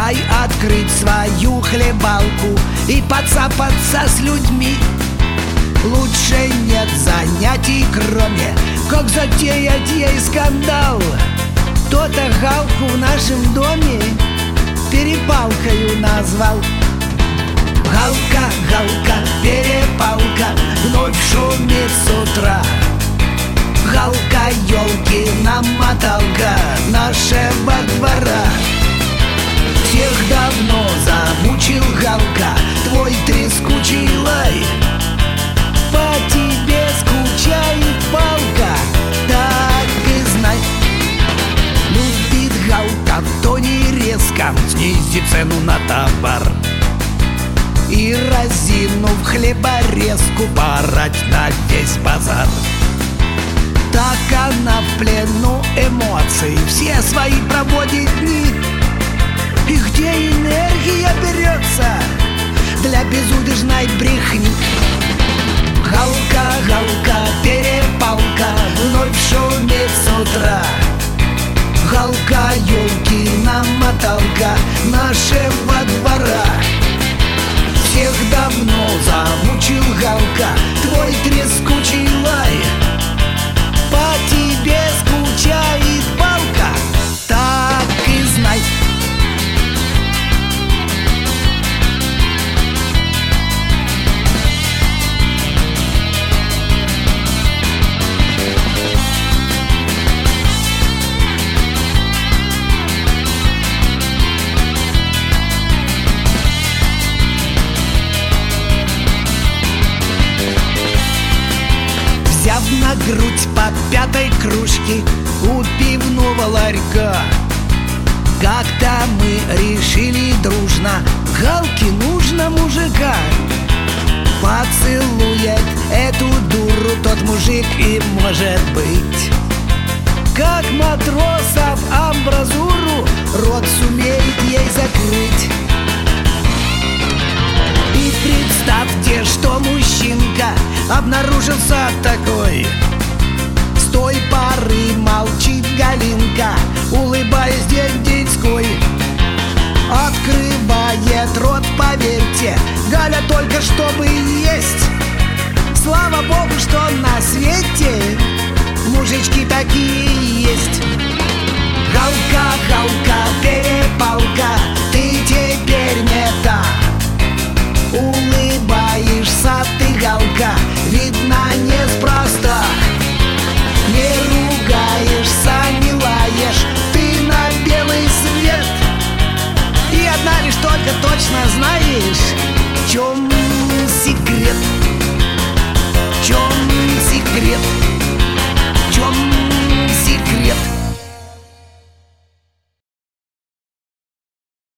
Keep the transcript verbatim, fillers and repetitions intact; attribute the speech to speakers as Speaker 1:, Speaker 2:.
Speaker 1: Дай открыть свою хлебалку и подцапаться с людьми. Лучше нет занятий, кроме как затеять ей скандал. Кто-то Галку в нашем доме перепалкою назвал. Галка, Галка, перепалка вновь шумит с утра. Галка, ёлкина моталка нашего двора. Всех давно замучил, Галка, твой трескучий лай. По тебе скучает палка, так и знай. Любит Галка в тоне резком снизить цену на товар и, разинув хлеборезку, порать на весь базар. Так она в плену эмоций все свои проводит дни. И где энергия берется для безудержной брехни? Галка, Галка, перепалка вновь шумит с утра. Галка, ёлкина моталка нашего двора. Всех давно замучил, Галка, твой трескучий лай. По тебе скучает палка, так и знай. Взяв на грудь по пятой кружке у пивного ларька, как-то мы решили дружно: Галке нужно мужика. Поцелует эту дуру тот мужик и, может быть, как матросов амбразуру, рот сумеет ей закрыть. И представьте, что мужчинка обнаружился такой. С той поры молчит Галинка, улыбаясь день-деньской. Открывает рот, поверьте, Галя только чтобы есть. Слава Богу, что на свете мужички такие